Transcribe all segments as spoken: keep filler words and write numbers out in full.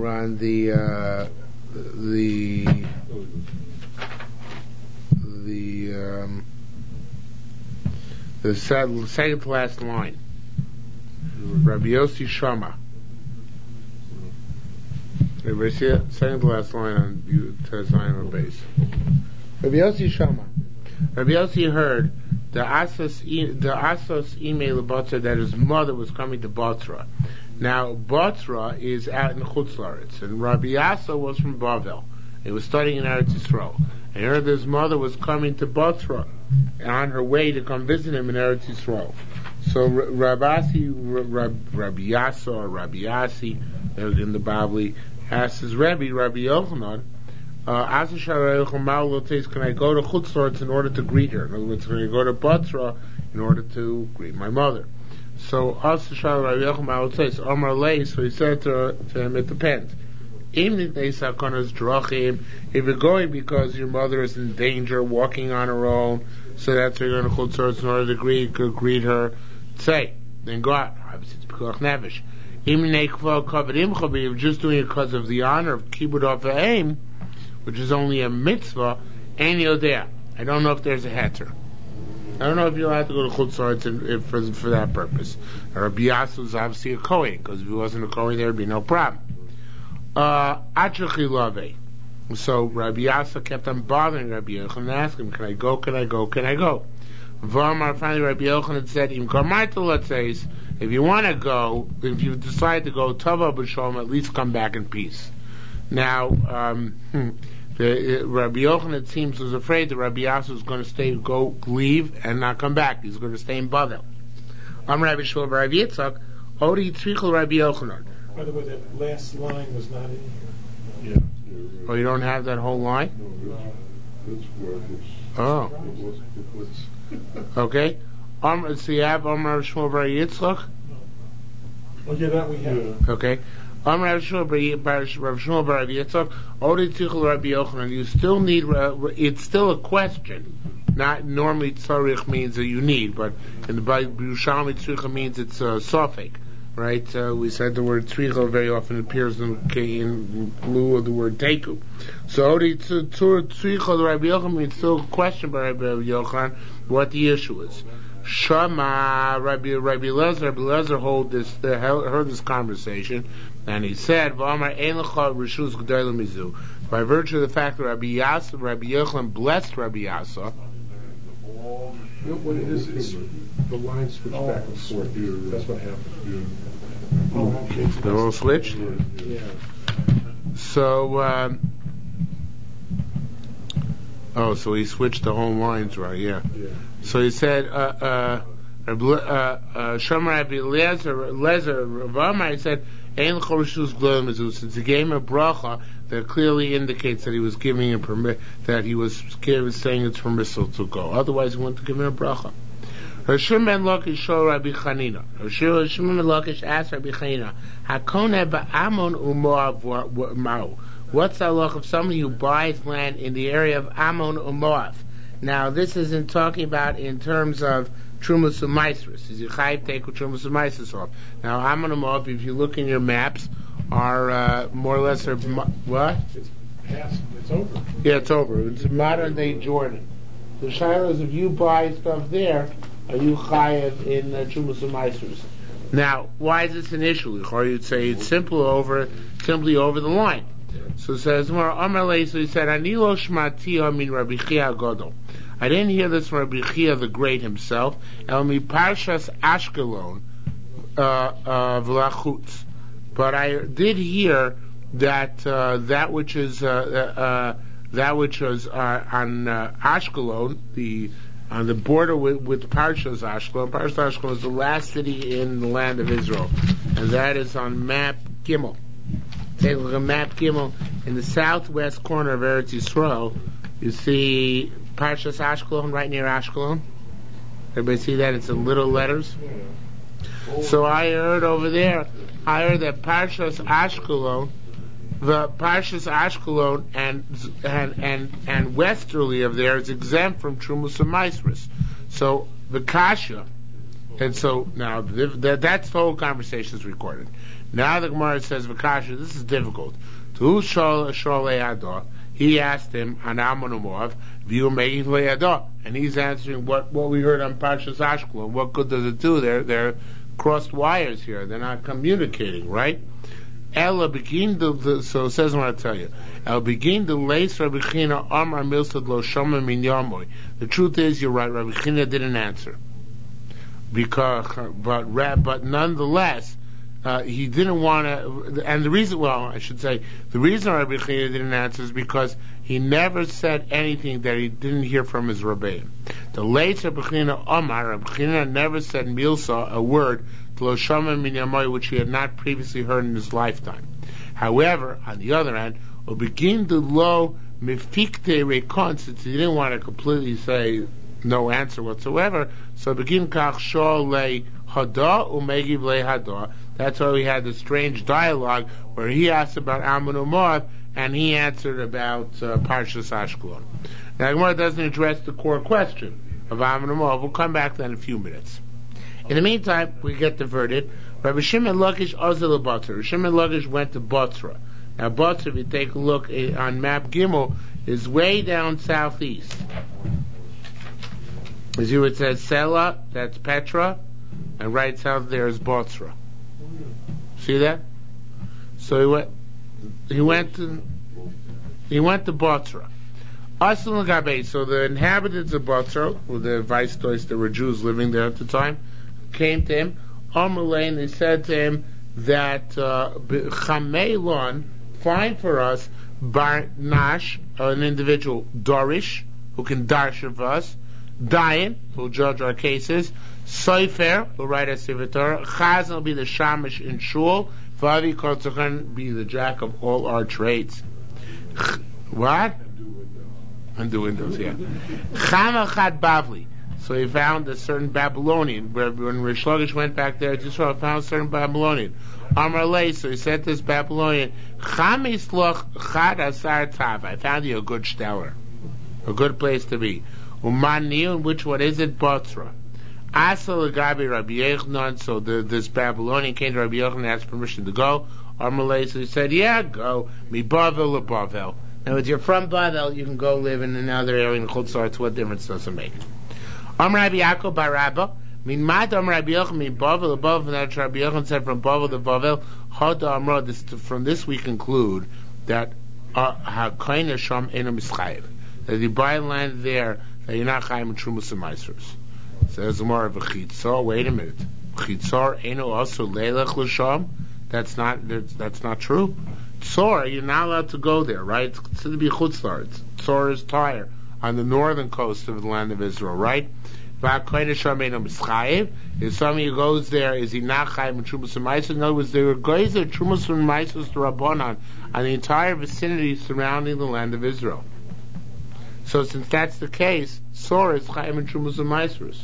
we're on the uh, the the um, the second to last line. Rabbi Yossi Shama. Everybody see it? Second to last line on you to sign on base. Rabbi Yossi Shama. Rabbi Yossi heard the Asos the Asos email about that his mother was coming to Batra. Now Batra is out in Chutz La'aretz, and Rabbi Yasa was from Bavel. He was studying in Eretz Yisrael. And he heard that his mother was coming to Batra on her way to come visit him in Eretz Yisrael. So Rabbi Rabbi Yasa or Rabbi Yasi, in the Babli, asked his Rebbe, Rabbi Yochanan, uh, can I go to Chutz La'aretz in order to greet her? In other words, can I go to Batra in order to greet my mother? So Rabbi Yochanan says, Omar Lei, so he said to, to him, it depends. If you're going because your mother is in danger, walking on her own, so that's why you're going to Chutz La'aretz in order to greet, greet her, say, then go out. Obviously, it's Pekuach Nefesh. If you're just doing it because of the honor of Kibud Avayim, which is only a mitzvah, and you're there. I don't know if there's a heter. I don't know if you're allowed to go to Chutz La'aretz for, for that purpose. Rabbi Yasa was obviously a Kohen, because if he wasn't a Kohen, there would be no problem. Uh, so Rabbi Yasa kept on bothering Rabbi Yochanan and asked him, can I go, can I go, can I go? V'amar, finally Rabbi Yochanan said, Im Karmaita Latzeis, if you want to go, if you decide to go, Tava B'Shalom, at least come back in peace. Now, um, the, uh, Rabbi Yochanan, it seems, was afraid that Rabbi Yasa was going to stay, go, leave, and not come back. He's going to stay in Bavel. I'm Rabbi Shmuel Bar Rabbi Yitzchak, Odi Tzrichel Rabbi Yochanan. By the way, that last line was not in here. Yeah. Oh, you don't have that whole line? No, that's where it's. Oh. It was, it was. Okay. Um, so you have Amar Shmuel Bar Yitzchak? Oh, yeah, that we have. Okay. Amar Shmuel Bar Yitzchak, Odi Tzrichel Rabbi Yochanan. You still need, uh, it's still a question. Not normally tzarich means that you need, but in the Yerushalmi tzricha means it's a uh, sofek. Right? Uh, we said the word tzricha very often appears in, in lieu of the word teku. So, Odi tzricha Rabbi Yochanan means still a question by Rabbi Yochanan what the issue is. Shama, Rabbi Rabbi Lezer, Rabbi Lezer hold this, uh, heard this conversation, and he said, "V'amar ein lecha reshus gedolah mizu." By virtue of the fact that Rabbi Yasa, Rabbi Yochanan blessed Rabbi Yasa. What it is, it's the line switched oh, back and forth. Yeah, that's what happened. Yeah. Oh, okay. They're all switched? Yeah. So, um, oh, so he switched the whole lines, right? Yeah. Yeah. So he said, uh, uh, uh, Shama Rabbi Lezer, Lezer, Ravama, he said, Ein Chorshus Glom Mizu, since he gave him a bracha that clearly indicates that he was giving him permit, that he was saying it's permissible to go. Otherwise, he wanted to give him a bracha. Hashim ben Lakish showed Rabbi Chanina. Hashim ben Lakish asked Rabbi Chanina, Hakone ba'amon u'moav ma'u. What's the halach of somebody who buys land in the area of Ammon or Moav? Now, this isn't talking about in terms of Trumas U'Maisris. Is you chayiv take Trumas U'Maisris off? Now, Ammon or Moav, if you look in your maps, are uh, more or less are what? It's past. It's over. Yeah, it's over. It's modern day Jordan. The shaila is if you buy stuff there, are you chayiv in uh, Trumas U'Maisris? Now, why is this an issue? Or you'd say it's simple over, simply over the line. So it says, so he said, Ani lo shmati min Rabbi Chia Gadol. I didn't hear this from Rabbi Chia the Great himself. El mi parshas Ashkelon v'lachutz. But I did hear that uh, that which is uh, uh, that which was uh, on uh, Ashkelon, the on the border with, with Parshas Ashkelon. Parshas Ashkelon is the last city in the land of Israel, and that is on map Gimel. Take a look at map Gimel in the southwest corner of Eretz Yisrael. You see Parshas Ashkelon right near Ashkelon. Everybody see that? It's in little letters. So I heard over there, I heard that Parshas Ashkelon, the Parshas Ashkelon and and and and westerly of there is exempt from Trumas U'Maisris. So the kasha And so now the, the, that's the whole conversation is recorded. Now the Gemara says, "V'kasha, this is difficult." To shol shol le'ado, he asked him on Amonumov, "V'yu megiv le'ado," and he's answering what, what we heard on Parshas Ashkelon. What good does it do? They're they're crossed wires here. They're not communicating, right? Ella begin the so it says what I tell you. El begin the lace Rabbi China Amar Milsad Lo Shoma Min Yamoy. The truth is, you're right. Rabbi China didn't answer because, but but nonetheless, uh, he didn't want to. And the reason, well, I should say, the reason Rabbi China didn't answer is because he never said anything that he didn't hear from his Rebbeim. The lace Rabbi China Amar Rabbi China never said Milsa, a word, Lo Shoma Min Yamoy, which he had not previously heard in his lifetime. However, on the other hand, or begin to lo mifikte rekon, since he didn't want to completely say no answer whatsoever, so begin kach shol le hada umegiv le hada. That's why we had this strange dialogue where he asked about Ammon U'Moab and he answered about uh, Parshas Ashkelon. Now, Gemara doesn't address the core question of Ammon U'Moab. We'll come back to that in a few minutes. In the meantime, we get diverted. Rabbi Shimon Lakish Ozel Batra. Rabbi Shimon Lakish went to Batra. Now, Batra, if you take a look on map Gimel, is way down southeast. As you would say, Sela, that's Petra, and right south there is Batra. See that? So he went. He went to. He went to Batra. Aslan Gabe. So the inhabitants of Batra, who the viceroys, there were Jews living there at the time, came to him. Amalei, and they said to him that Chameilon, find for us Bar Nash, an individual Dorish, who can darsh of us, Dayan, who will judge our cases, Soifer, who will write a Sefer Torah, Chazan will be the Shamish in Shul, Vavi Kotzachan be the jack of all our trades. What? Undo windows, yeah. Chamachad Bavli. So he found a certain Babylonian. Where when Rish Lakish went back there to Israel, found a certain Babylonian. Amar Lei, so he said to this Babylonian, Chamis loch chad asar tav. I found you a good stellar, a good place to be. Umani, and which one is it? Batra. Asal Gabi Rabbi Yochanan. So the, this Babylonian came to Rabbi Yochanan and asked permission to go. Amar Lei, so he said, yeah, go. Mi Bavel or Bavel. Now, if you're from Bavel, you can go live in another area in Chutz La'aretz. What difference does it make? Amar Rabbi Yaakov bar Rabba, min mat Amar Rabbi Yochanan min Bavel above, and that Rabbi Yochanan said from Bavel to Bavel. Hada Amra. This from this we conclude that hakaina sham eno mischayev, that you buy land there that you're not chayim in trumas and maasros. Says more of a chitzar. Wait a minute, chitzar eno also leilach l'sham. That's not that's, that's not true. Tzor, you're not allowed to go there, right? It's considered to be chutz la'aretz. Tzor is Tyre, on the northern coast of the land of Israel, right? If somebody who goes there, is he not chayim in trumas and maasros? In other words, there were guys that trumas and maasros to Rabbanan on the entire vicinity surrounding the land of Israel. So, since that's the case, Sor is chayim in trumas and maasros.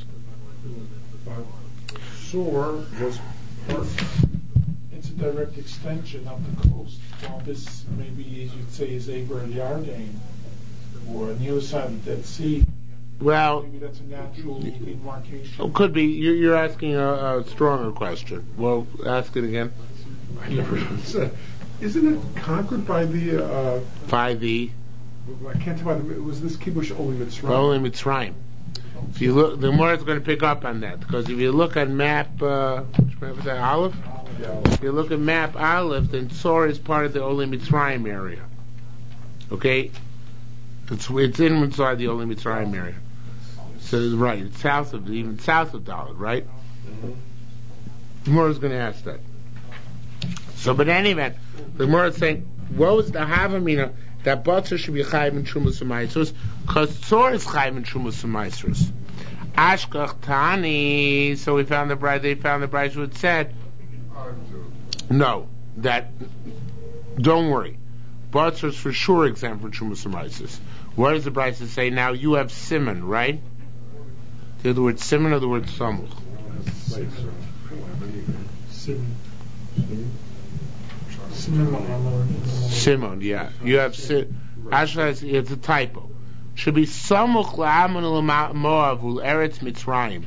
Sor was part. It's a direct extension of the coast. Well, this maybe, as you'd say, is Eber Yarden, or on the other side of the Dead Sea. Well, maybe that's a natural demarcation. It could be. You're, you're asking a, a stronger question. Well, ask it again. I never said. Isn't it conquered by the? Uh, by the. I can't tell. By the, was this kibush only Mitzrayim? Only Mitzrayim. If you look, the more it's going to pick up on that, because if you look at map, uh, which map is that? Aleph. Yeah. If you look at map Aleph, then Tzor is part of the Ole Mitzrayim area. Okay, it's it's in inside the Ole Mitzrayim area. So right, it's south of even south of Dalet, right? Mm-hmm. The Gemara is going to ask that. So, but in any event, the Gemara is saying, what was the Havamina that Batra should be chayim in trumas and maasros? Because Tzor is chayim in trumas and maasros. Ashkach Tani. So we found the bride. They found the bride who had said, no, that don't worry. Batra is for sure exempt from trumas and maasros. What does the bride say? Now you have simon, right? The word simon or the word samuch? Simon, yeah. You have si- actually, it's a typo. Should be samuch la'amun l'moav ul eretz Mitzrayim.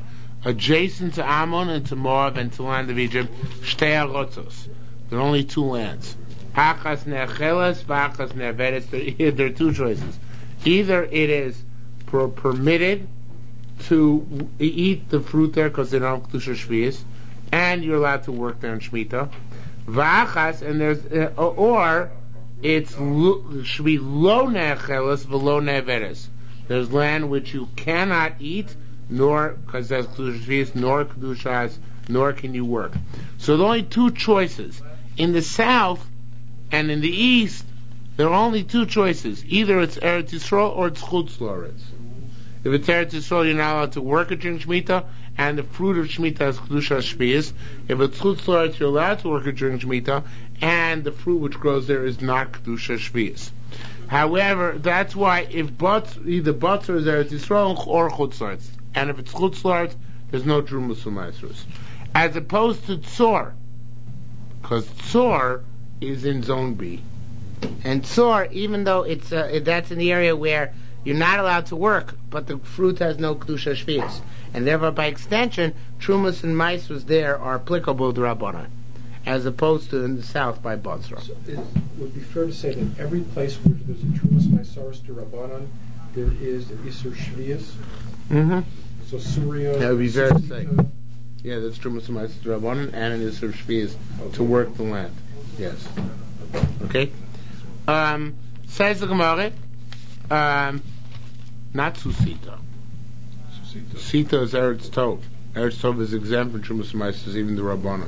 adjacent to Ammon and to Moab and to the land of Egypt, Shtei Arotzos. There are only two lands. Achas Ne'acheles, V'achas Ne'avedes. There, there are two choices. Either it is per- permitted to eat the fruit there because they don't have Kedusha Shvius, and you're allowed to work there in Shemitah. V'achas, and there's, uh, or it's lo, should be lo ne'acheles v'lo ne'avedes. There's land which you cannot eat, nor because there's Kedusha Shvius, nor Kedushas, nor can you work. So there are only two choices. In the south and in the east, there are only two choices. Either it's Eretz Yisrael or it's Chutz La'aretz. If it's Eretz Yisrael, you're not allowed to work it during Shemitah, and the fruit of Shemitah is Kedusha Shvius. If it's Chutz La'aretz, you're allowed to work it during Shemitah, and the fruit which grows there is not Kedusha Shvius. However, that's why if Batz, either Batzer is Eretz Yisrael or Chutz La'aretz, and if it's Chutz La'aretz, there's no Trumas U'Maasros. As opposed to Tzor, because Tzor is in Zone B. And Tzor, even though it's uh, that's in the area where you're not allowed to work, but the fruit has no Kedusha Shvius. And therefore, by extension, Trumas and Maasros there are applicable to Rabbanan, as opposed to in the south by Basra. So it would be fair to say that every place where there's a Trumas Maisaris to Rabbanan, there is an Isur Shvius. Mm-hmm. So Syria... That would be fair to say. Yeah, that's Trumas and Maisaris to Rabbanan, and an Isur Shvius okay. to work the land. Yes. Okay? Um, says the Gemara, um, not Susita. Susita. Sita is Eretz Tov. Eretz Tov is exempt from Trumas and Maisaris, even the Rabbanan.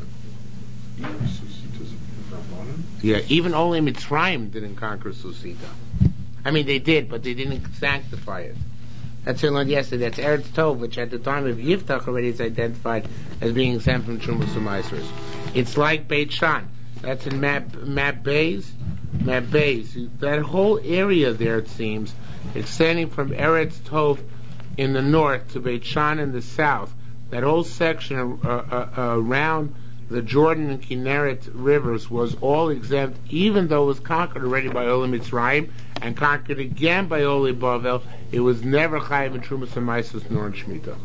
Yeah, even only Mitzrayim didn't conquer Susita. I mean, they did, but they didn't sanctify it. That's what I learned yesterday. That's Eretz Tov, which at the time of Yiftach already is identified as being exempt from Trumas and Maisaris. It's like Beit Shan. That's in Map Map Bays. Map Bays. That whole area there, it seems, extending from Eretz Tov in the north to Beit Shan in the south, that whole section uh, uh, uh, around the Jordan and Kinneret rivers was all exempt, even though it was conquered already by Olam Mitzrayim and conquered again by Oli Bavel. It was never Chayiv in Trumas and Maisaris nor in Shemitah.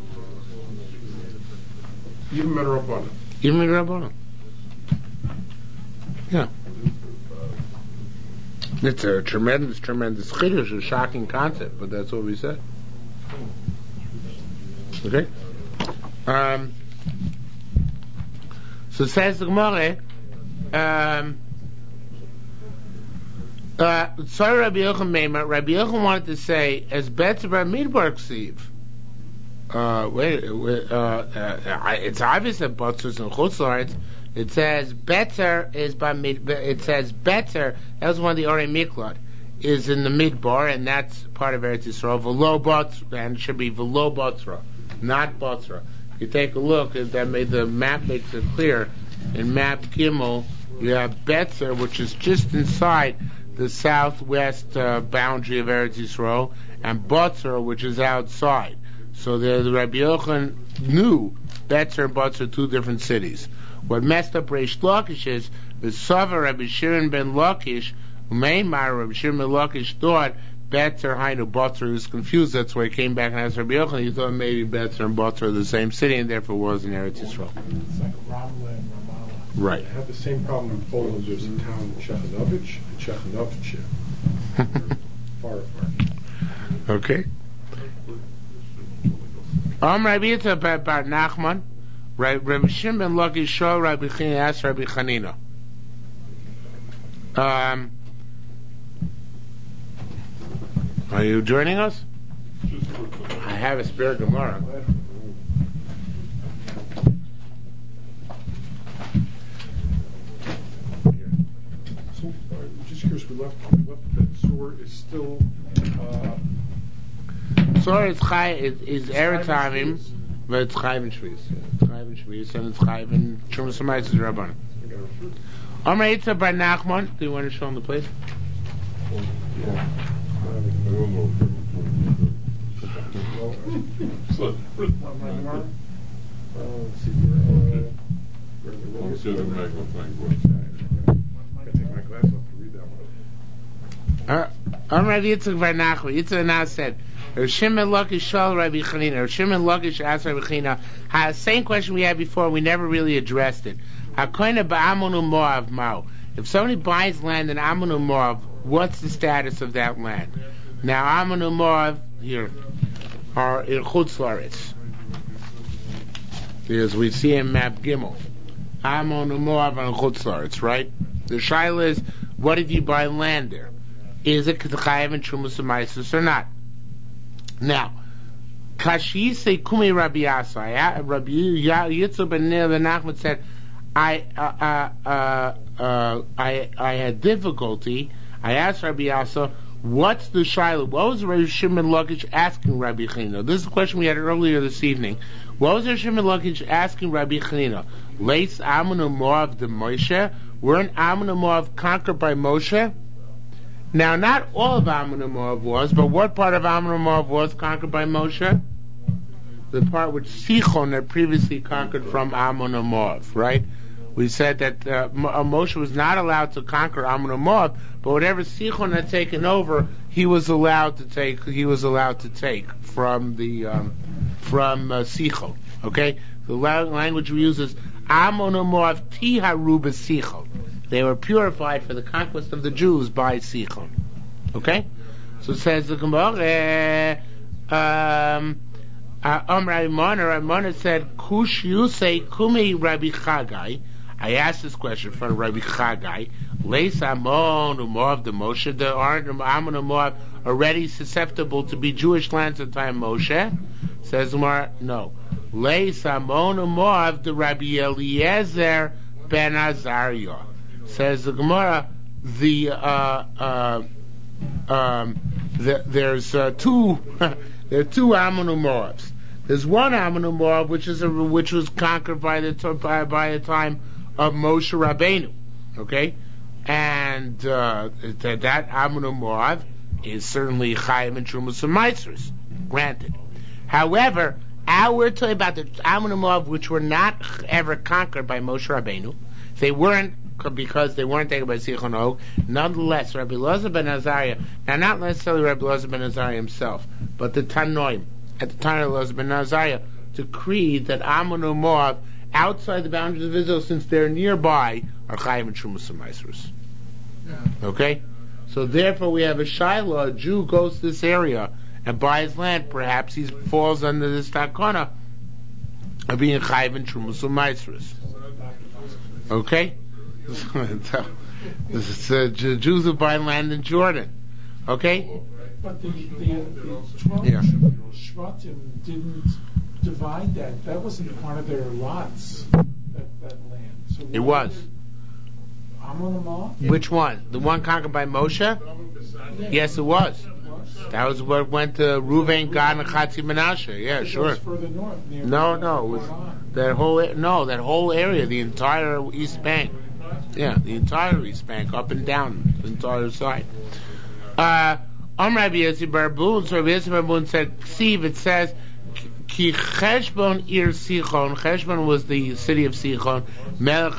Even in Rabbanan. Even in Rabbanan. Yeah. It's a tremendous, tremendous chiddush, a shocking concept, but that's what we said. Okay? Um, so says the Gemara, um, uh, sorry, Rabbi Yochanan Meimer, Rabbi Yochanan wanted to say, as Betz Bar Midbar Ksiv, uh, wait, uh, uh, it's obvious that Batzers and Chutz La'aretz. It says better is by mid. It says better. That was one of the Orei Miklot. Is in the midbar, and that's part of Eretz Yisrael. V'lo Batzra, and it should be V'lo Batzra, not Batzra. You take a look. That made the map makes it clear. In map Gimel, you have Betzer, which is just inside the southwest uh, boundary of Eretz Yisrael, and Batzra, which is outside. So the, the Rabbi Yochanan knew Betzer and Batzra are two different cities. What messed up Reish Lakish is the Sava Rabbi Shirin ben Lakish, Meimar Rabbi Shirin ben Lakish thought Betzer Hainu Batzra was confused. That's why he came back and asked Rabbi Yochanan. He thought maybe Betzer and Batzra are the same city, and therefore was in Eretz Yisrael. It's like Ramla and Ramallah. Right. I have the same problem in Poland. There's a town Chechanovich and Chechanovce. Far apart. Okay. Um, Rabbi Yitzhak Bar Nachman. Rabbi Shimon ben Lakish Shah, Rabbi Chanina asked Rabbi Chanina. Um, are you joining us? I have a spare Gemara. So, uh, just curious, we left, we left that Tzor is still. Uh, Tzor is Chai is, is Eretzavim, but it's Chayiv in Shvius. It's Chayiv in Shvius, and it's Chayiv in Trumas and Maisaris Rabbanan. Amar Yitzhak Bar Nachman. Do you want to show him the place? yeah. Uh, Amar Yitzhak Bar Nachman. Yitzhak now said, Rav Shimon Lakish shal Rabbi Chanina. Rav Shimon Lakish asked Rabbi Chanina, ha, same question we had before, we never really addressed it. Hakoina ba'amun u'moav ma'u. If somebody buys land in Amun u'moav, what's the status of that land? Now Amun u'moav, here, are in Chutz La'aretz. As we see in map Gimel. Amun u'moav and Chutz La'aretz, right? The shaila is, what if you buy land there? Is it chayav in Trumas U'Maisus or not? Now, Kashi say Kumi Rabbi Yasa. Rabbi Yitzchak ben Nachman said, I uh, uh, uh, uh, I I had difficulty. I asked Rabbi Yasa, what's the shaila? What was Rabbi Shimon Lakish asking Rabbi Chanina? This is a question we had earlier this evening. What was Rabbi Shimon Lakish asking Rabbi Chanina? Leis Amun u'Moav de Moshe. Weren't Amun u'Moav conquered by Moshe? Now, not all of Amun u'Moav was, but what part of Amun u'Moav was conquered by Moshe? The part which Sichon had previously conquered from Amun u'Moav, right? We said that uh, Moshe was not allowed to conquer Amun u'Moav, but whatever Sichon had taken over, he was allowed to take. He was allowed to take from the um, from uh, Sichon. Okay, the language we use is Amun u'Moav tiharu b'Sichon. They were purified for the conquest of the Jews by Sichon. Okay, so it says the Gemara. Um, Um, Raimona, Raimona said, Kush Yusei Kumi Rabbi Chagai. I asked this question from Rabbi Chagai. Leis Amon U'Moav de Moshe. The aren't Amon U'Moav already susceptible to be Jewish lands at the time of Moshe? Says Umar, no. Leis Amon U'Moav de Rabbi Eliezer ben Azariah. Says the Gemara, the, uh, uh, um, the, there's, uh, two, there are two Amun u'Moavs. There's one Amun u'Moav which is a, which was conquered by the by, by the time of Moshe Rabbeinu, okay, and uh, that, that Amun u'Moav is certainly Chaim and Trumas and Meitzers, granted. However, our we're talking about the Amun u'Moav which were not ever conquered by Moshe Rabbeinu. They weren't because they weren't taken by Sichon Og. Nonetheless, Rabbi Elazar ben Azariah, now not necessarily Rabbi Elazar ben Azariah himself, but the Tanoim at the time of Elazar ben Azariah decreed that Amun u'Moav outside the boundaries of Israel, since they're nearby, are Chaim and Trumas and Meiseros. Yeah. Okay, so therefore we have a Shiloh. A Jew goes to this area and buys land. Perhaps he falls under this takana of being Chaim and Trumas and Meiseros. Okay. This is uh, Jews who buy land in Jordan. Okay? But the, the, the twelve yeah. Shvatim didn't divide that. That wasn't part of their lots, that, that land. So it was. Amun u'Moav? Which one? The one conquered by Moshe? Yeah. Yes, it was. That was what went to Reuven, Gad, and Chatzi Menashe. Yeah, sure. It was further north, near no, no, it was that whole no, that whole area, the entire East Bank. Yeah, the entire East Bank, up and down, the entire side. Uh, Am Rabbi Yossi bar Bun, so Rabbi Yossi bar Bun said, Siv, it says, Ki Cheshbon ir Sichon, Cheshbon was the city of Sichon, Melech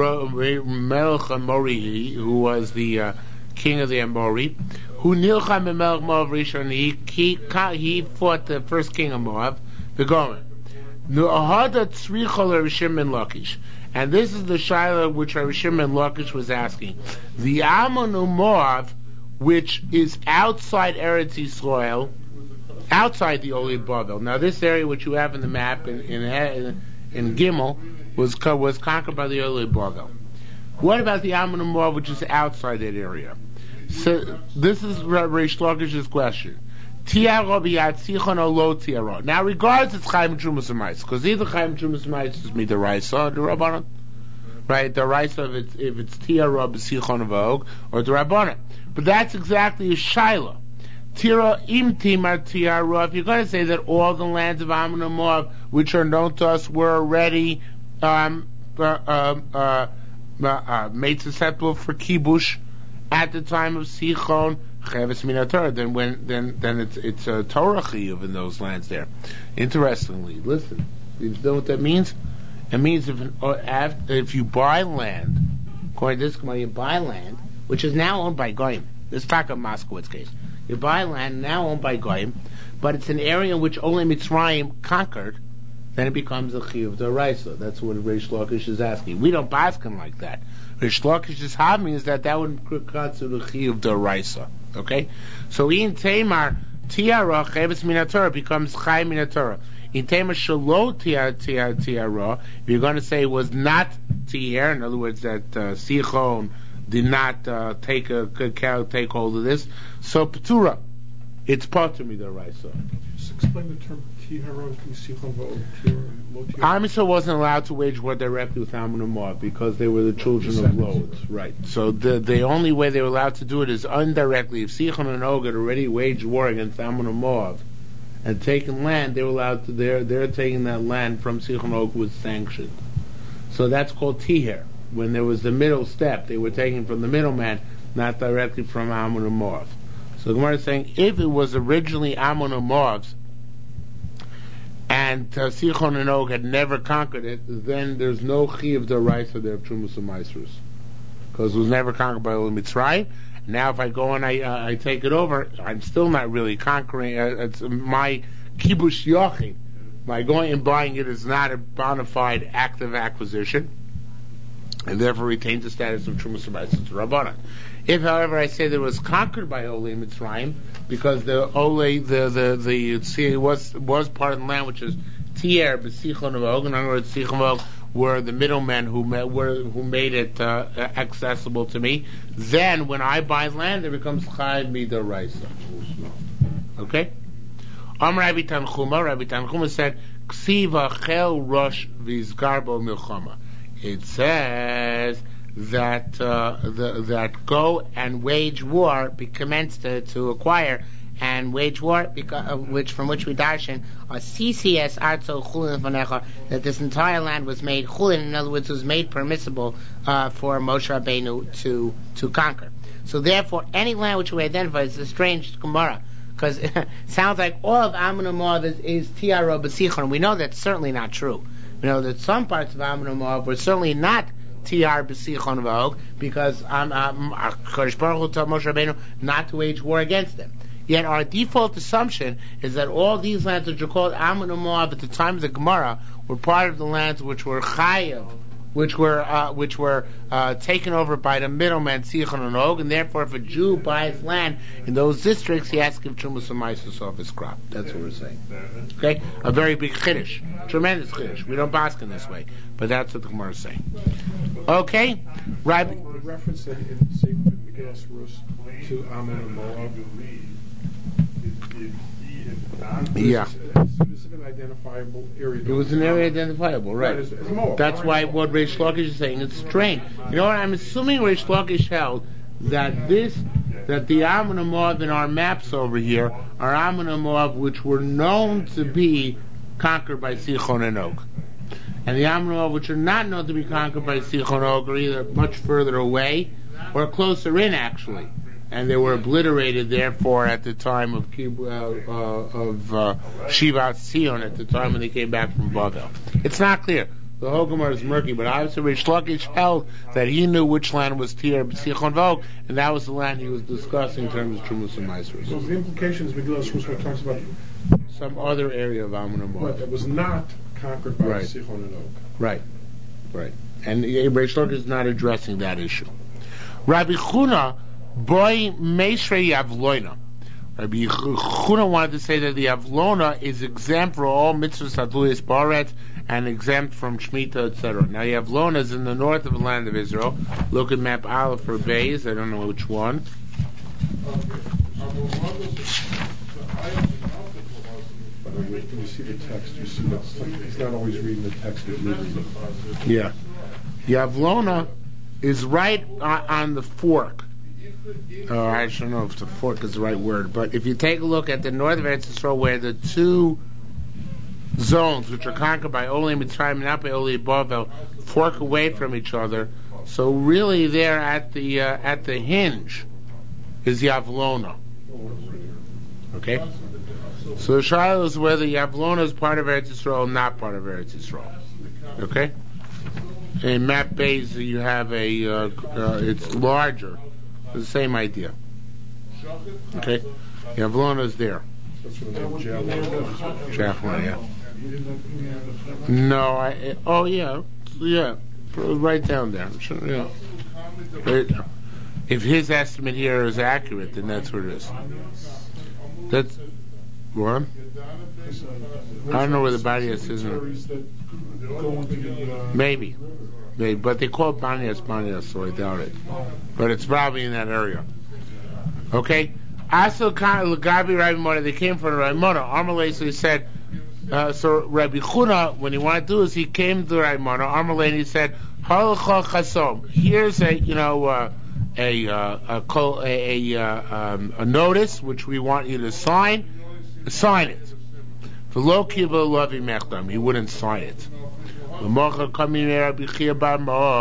Amori, who was the uh, king of the Amori, who Nilcham and Melech Moav Rishon, he, he, he fought the first king of Moab, the Gomer. Nu'ahada Tzrichol Rabbi Shimon Lakish. And this is the shaila which Rabbi Shimon Lakish was asking. The Amun u'Moav, which is outside Eretz Yisrael, outside the Olei Bavel. Now, this area which you have in the map in in, in Gimel was was conquered by the Olei Bavel. What about the Amun u'Moav, which is outside that area? So this is Rabbi Lakish's question. Tiaro b'yad Sichon or lo tiaro. Now, regards it's Chaim Trumas U'Mais, because either Chaim Trumas U'Mais is midaraisa or the Rabbanon, right? The Raisa if it's if it's tiaro b'Sichon v'og or the Rabbanon. But that's exactly a shaila. Tira im timar tiaro. If you're going to say that all the lands of Amun u'Moav, which are known to us, were already um, uh, um, uh, uh, uh, made susceptible for kibush at the time of Sichon. Then when then then it's it's a Torah chiyuv in those lands there. Interestingly, listen, you know what that means? It means if an, or after, if you buy land, according to this, you buy land which is now owned by Goyim. This is talking Moskowitz case. You buy land now owned by Goyim, but it's an area in which only Mitzrayim conquered, then it becomes a chiyuv d'oraisa. That's what Reish Lakish is asking. We don't baskin like that. Reish Lakish's having is that that would constitute a chiyuv d'oraisa. Okay? So in Tamar, tiara cheves minatora becomes chay minatora. In Tamar shalo tiara tiara tiara, if you're going to say it was not tiara, in other words, that uh, Sichon did not uh, take a take hold of this, so Petura, it's Patur Midoraisa. Just explain the term Tihara, Sichon, Lot. Am Yisrael wasn't allowed to wage war directly with Ammon and Moab because they were the children of Lot. Right. So the the only way they were allowed to do it is indirectly. If Sichon and Og had already waged war against Ammon and Moab and taken land, they were allowed to. They're they're taking that land from Sichon and Og was sanctioned. So that's called Tiher. When there was the middle step, they were taken from the middleman, not directly from Ammon and Moab. So Gemara is saying, if it was originally Ammon and Moab's, and uh, Sichon and Og had never conquered it, then there's no chiyuv d'oraisa there of Trumas and Maasros, because it was never conquered by Olam Mitzrayim. Now, if I go and I uh, I take it over, I'm still not really conquering. Uh, it's my kibush yachid. My going and buying it is not a bona fide active acquisition, and therefore retains the status of Trumas and Maasros Rabbanan. If, however, I say that it was conquered by Olei Mitzrayim, because the Olei, the the the see, was was part of the land which is Tier B'Sichon of Og, in other words, Sichon of Og were the middlemen who ma- were who made it uh, accessible to me. Then, when I buy land, it becomes Chai Midoraisa. Okay. Am Rabbi Tanchuma, Rabbi Tanchuma said, Ksiva Chel Rosh Vizgarbo Milchama. It says that uh, the, that go and wage war, be commenced to, to acquire and wage war, because, uh, which from which we darshan a C C S arzo chulin vanecha, that this entire land was made chulin, in other words, was made permissible uh, for Moshe Rabbeinu to to conquer. So therefore, any land which we identify is a strange Gemara, because it sounds like all of Ammon and Moab is, is Tiara B'Sichon. We know that's certainly not true. We know that some parts of Ammon and Moab were certainly not Tiar B'Sichon V'Og, because um, um, Kodesh Baruch Hu told Moshe Rabbeinu not to wage war against them. Yet our default assumption is that all these lands which are called Ammon and Moab at the time of the Gemara were part of the lands which were Chayav, which were uh, which were uh, taken over by the middleman Sichon and Og, and therefore if a Jew buys land in those districts, he has to give Trumas and Maasros off his crop. That's what we're saying. Okay? A very big chiddush. Tremendous chiddush. We don't basket this way, but that's what the Gemara is saying. Okay? Rabbi... The reference in, in Sefer Megillas Rus to Ammon and Moab, yeah. A specific identifiable area. It was an area identifiable, right? Right, as, as a Moab. That's why what Reish Lakish is saying, it's strange. You know what? I'm assuming Reish Lakish held that this, that the Ammon and Moab in our maps over here are Ammon and Moab which were known to be conquered by Sichon and Og. And the Ammon and Moab which are not known to be conquered by Sichon and Og are either much further away or closer in, actually. And they were obliterated, therefore, at the time of uh, uh, of uh, Shivat Zion, at the time when they came back from Bavel. It's not clear. The whole Gemara is murky, but obviously Reish Lakish held that he knew which land was Tir B'Sichon V'Og, and that was the land he was discussing in terms of Trumas and Maasros. So the implications Megillas Rus talks about some other area of Ammon and Moab that was not conquered by right. Sichon and Og. Right, right. And Reish Lakish is not addressing that issue. Rabbi Chuna Boy Meishrei Yavloina. Rabbi Chuna wanted to say that the Yavlona is exempt for all mitzvahs Hadluyas Baret and exempt from Shemitah, et cetera. Now Yavlona is in the north of the land of Israel. Look at map Aleph for Beis. I don't know which one. When you see the text, you see that he's not always reading the text that you're reading. Yeah. Yavlona is right on, on the fork. Uh, I don't know if the fork is the right word, but if you take a look at the north of Eretz Yisrael, where the two zones, which are conquered by Olei Mitzrayim and not by Olei Bavel, fork away from each other, so really there at the uh, at the hinge is Yavlona. Okay, so the trial is whether Yavlona is part of Eretz Yisrael or not part of Eretz Yisrael. Okay, in map base you have a uh, uh, it's larger. The same idea. Okay, Yavlona is there. That's what That the would be javelin near the was. front- Javelin, yeah. You didn't near the front- No, I. Oh yeah, yeah. Right down there. Sure, yeah. Right. If his estimate here is accurate, then that's what it is. That's what? I don't know where the Banias is. Tributaries that go into the, uh, Maybe. Maybe, but they call it Banias Banias, so I doubt it. But it's probably in that area. Okay. Asel Gabi Rabbi Mona, they came from Rabbi Mona. Amalei, so he said, uh, so Rabbi Chuna, when he wanted to do this, he came to Rabbi Mona. Amalei, and he said, Halacha Chasom. Here's a, you know, uh, a, uh, a, call, a, a, uh, um, a notice which we want you to sign. Sign it. V'lo kibbel lavi mechdam. He wouldn't sign it. L'mocha kamim Rabbi Chia bar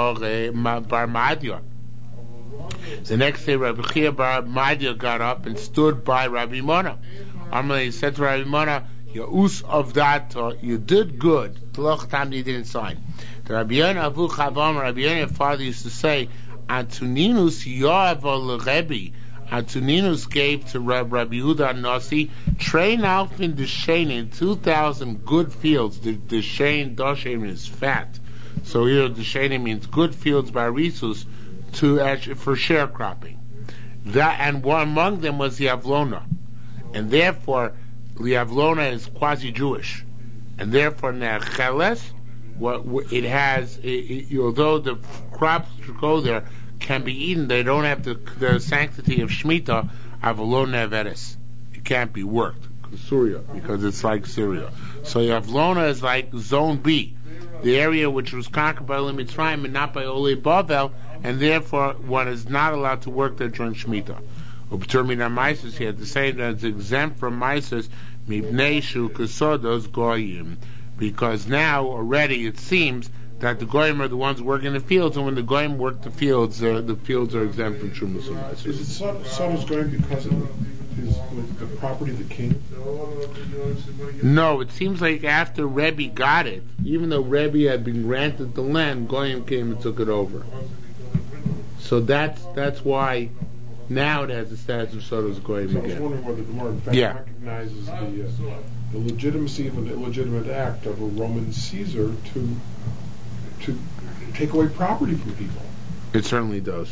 Madia. The next day, Rabbi Chia bar Madia got up and stood by Rabbi Mona. Amalei said to Rabbi Mona, "Ya'us of that, uh, you did good. T'loch tam you didn't sign." The Rabbi Yonah Avu Chavam, Rabbi Yonah father used to say, "Antoninus Yoav Rebbe." Antoninus gave to Rab, Rabbi Yehuda Nasi, train out in the Shein, two thousand good fields. The, the Shein, Doshem is fat. So here the Shein means good fields by Risus to, actually, for sharecropping. That, and one among them was the Avlona. And therefore, the Avlona is quasi-Jewish. And therefore, Necheles, what it has, it, it, although the crops to go there can be eaten, they don't have the, the sanctity of Shemitah, Avlona Averes. It can't be worked. Syria, because it's like Syria. So Avlona is like Zone B, the area which was conquered by Mitzrayim and not by Ole Bavel, and therefore one is not allowed to work there during Shemitah. Ubtermina Mises, he had to say that it's exempt from Mises, Mibnei Shu Kesodos Goyim, because now already it seems that the Goyim are the ones working the fields, and when the Goyim work the fields, uh, the fields are exempt from Shumas and Mises. Is it Sodom's Goyim because of his, the property of the king? No, it seems like after Rebbe got it, even though Rebbe had been granted the land, Goyim came and took it over. So that's that's why now it has the status of Sodom's Goyim So I was again. wondering whether the Gemara in fact Yeah. recognizes the, uh, the legitimacy of an illegitimate act of a Roman Caesar to to take away property from people. It certainly does.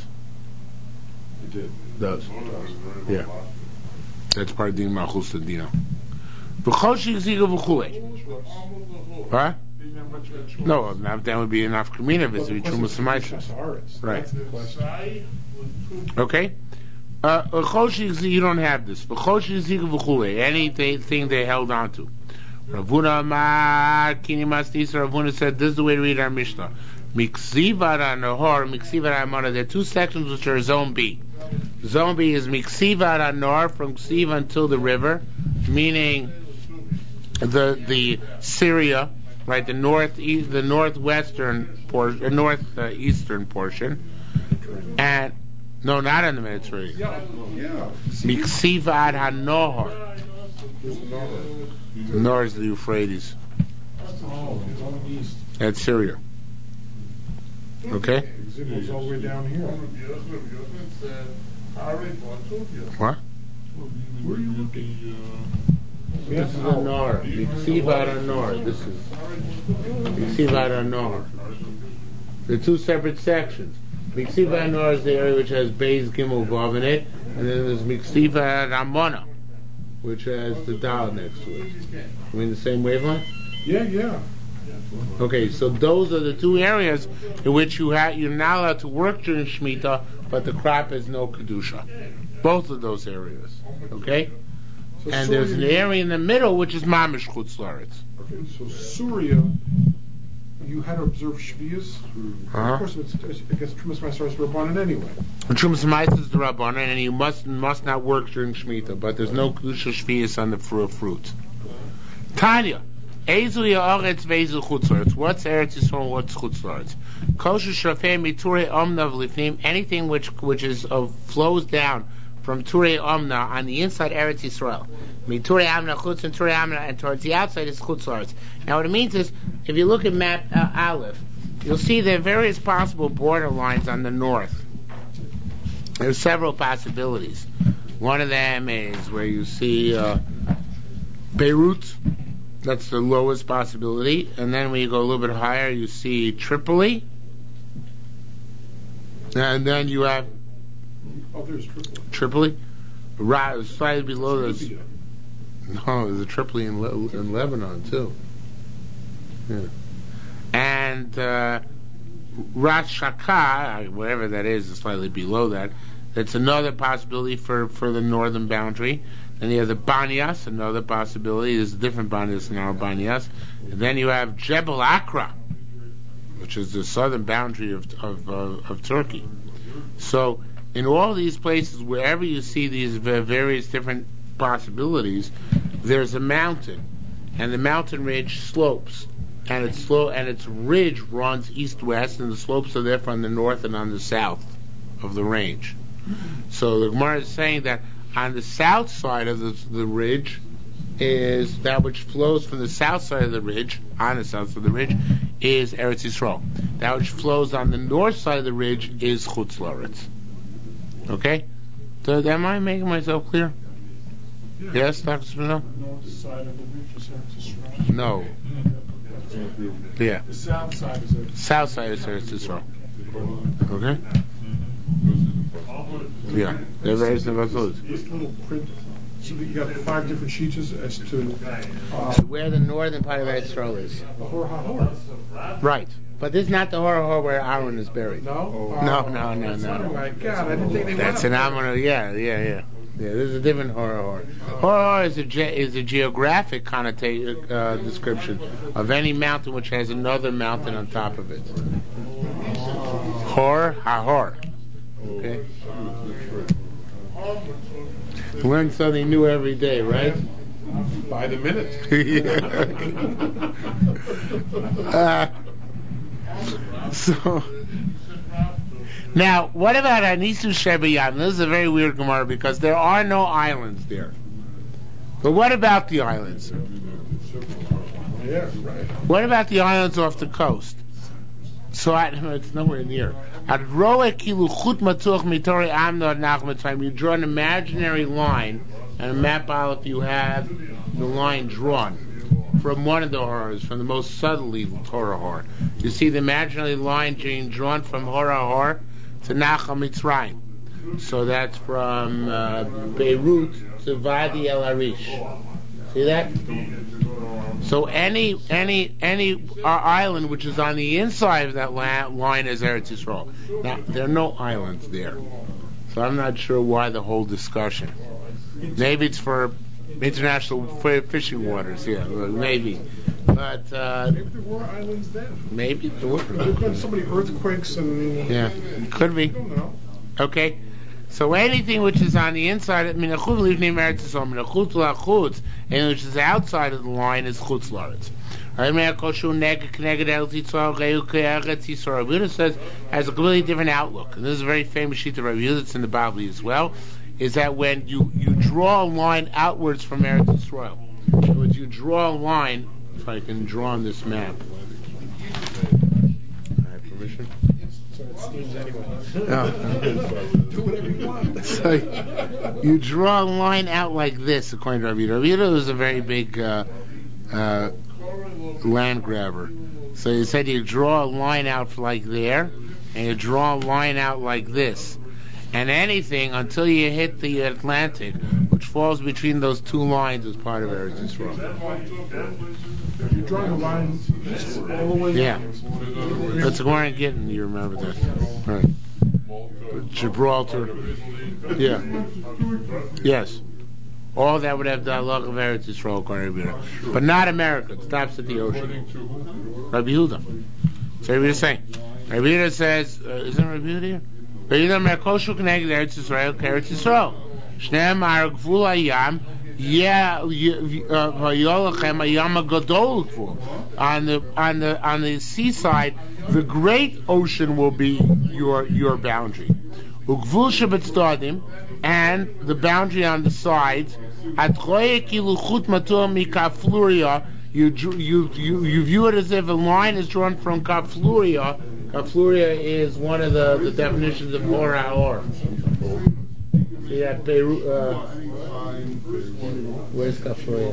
It did. Does. Yeah. That's part of the Malchus Dina. V'choshik ziga v'chulei. What? No, that that would be enough kamina if it's Trumas Maisus. Right. That's the question. Okay? Uh, v'choshik ziga, you don't have this. V'choshik ziga v'chulei. Anything they held on to. Ravuna Amar Kini Masnisa. Ravuna said, this is the way to read our Mishnah. Miksivar Nahor, Miksivar Amara. There are two sections which are Zone B. Zone B is Miksivar Nahor, from Ksiva until the river, meaning the the Syria, right, the north the northwestern portion, north uh, eastern portion, and no, not in the Mediterranean. Yeah. Yeah. Miksivar Hanohor. Where's the Nahor? The north is the Euphrates. Oh, going east. That's Syria. Okay? Exhibit was all the way down here. What? Where are you looking? This is a Nor. Miksivar Nor. This is Miksivar Nor. The two separate sections. Miksivar Nor is the area which has Beis Gimel Vav in it, and then there's Miksivar Ramona, which has the Dal next to it. I mean the same wavelength? Yeah, yeah. Okay, so those are the two areas in which you have you're not allowed to work during Shemitah, but the crop has no kedusha. Both of those areas. Okay? So And there's an Syria- area in the middle which is Mamish Chutz La'aretz. Okay, so Syria, you had to observe Shvius. Uh-huh. Of course, it's, I guess Trumas Maisaris Rabbanan anyway. And Trumas Maitis is the Rabbanan, and you must must not work during Shemitah, but there's no kedusha shvius on the fru- fruit. Tanya. Ezu Ya'aretz ve'ezu Chutz La'aretz. What's Eretz Yisrael? What's Chutz La'aretz? Kosher Shafei Miturei Omna V'lifnim. Anything which which is uh, flows down from Turei Omna on the inside Eretz Yisrael. Miturei Omna Chutz and Turei Omna, and towards the outside is Chutz La'aretz. Now what it means is, if you look at map uh, Aleph, you'll see there are various possible border lines on the north. There are several possibilities. One of them is where you see uh, Beirut. That's the lowest possibility. And then when you go a little bit higher, you see Tripoli. And then you have Oh, there's Tripoli. Tripoli. Right, slightly below this. No, there's a Tripoli in, Le- in Lebanon too. Yeah. And uh, Ras Shaka, whatever that is, is slightly below that. That's another possibility for, for the northern boundary. Then you have the Banias, another possibility. There's a different Banias than our Banias. And then you have Jebel Akra, which is the southern boundary of of, uh, of Turkey. So in all these places, wherever you see these various different possibilities, there's a mountain, and the mountain ridge slopes, and its slow and its ridge runs east-west, and the slopes are there from the north and on the south of the range. So the Gemara is saying that on the south side of the, the ridge is that which flows from the south side of the ridge, on the south side of the ridge, is Eretz Yisrael. That which flows on the north side of the ridge is Chutz La'aretz. Okay? So am I making myself clear? Yeah. Yes, Doctor Spinell? The north side of the ridge is Eretz Yisrael. No. Yeah. The south side is Eretz South side is Eretz Yisrael. Okay? Yeah. They're very simple. This little print, so that you have five different sheets as as to uh, So where the northern part of Eretz Yisrael is. the Hor HaHor. Right. But this is not the Hor HaHor where Aaron is buried. No? No, no, no, no. Oh my God, I didn't think they That's went an up there. Amon. Yeah, yeah, yeah. Yeah, this is a different Hor HaHor. Hor HaHor is a ge- is a geographic connotation uh, description of any mountain which has another mountain on top of it. Hor HaHor. Okay. Learn something new every day, right? By the minute. uh, so now, what about Anisu Shebayam? This is a very weird Gemara because there are no islands there. But what about the islands? Yeah, right. What about the islands off the coast? So I, it's nowhere near. You draw an imaginary line, and a map out if you have the line drawn from one of the horrors, from the most southerly Hor HaHor. You see the imaginary line being drawn from Hor HaHor to Nachal Mitzrayim. So that's from uh, Beirut to Wadi El Arish. See that? So any any any uh, island which is on the inside of that la- line is Eretz Yisrael. Now there are no islands there, so I'm not sure why the whole discussion. Maybe it's for international f- fishing waters. Yeah, maybe. But uh, Maybe there were islands then. maybe there were. There have been so many earthquakes and. Yeah, could be. I don't know. Okay. So anything which is on the inside, I mean, anything which is outside of the line is Chutz La'aretz. Rabbi Yehuda says has a completely different outlook, and this is a very famous sheet of Rabbi Yehuda. It's in the Bavli as well. Is that when you, you draw a line outwards from Eretz Yisrael? In other words, you draw a line. If I can draw on this map. I have permission. So it steams anyway. No. Do whatever you want. So you draw a line out like this, according to Rabbi Yehuda. Rabbi Yehuda was a very big uh, uh, land grabber. So he said you draw a line out like there, and you draw a line out like this. And anything until you hit the Atlantic, which falls between those two lines, is part of Eretz Yisrael. You're drawing a line eastward, all the way. Yeah. That's Warren Gittin, you remember that. Right. Gibraltar. Yeah. Yes. All that would have the halach of Eretz Yisrael, according to Rabbi Yehuda. But not America. It stops at the ocean. Rabbi Yehuda. So Rabbi Yehuda is saying. Rabbi Yehuda says, uh, isn't Rabbi Yehuda here? Rabbi Yehuda Merkoshu Kneged Eretz Yisrael, Eretz Yisrael. Shneim Ar Gvul Hayam. Yeah, Vayolachem Hayam Gadol Gvul. On the on the on the seaside, the great ocean will be your your boundary. Ugvul Shabbat and the boundary on the sides. Atchoye Kiluchut Matur Mikafluria. You you you you view it as if a line is drawn from Kafluria. Kafluria is one of the, the definitions of Hor HaHor. See Yeah, Beirut. Uh, where's Kafluria?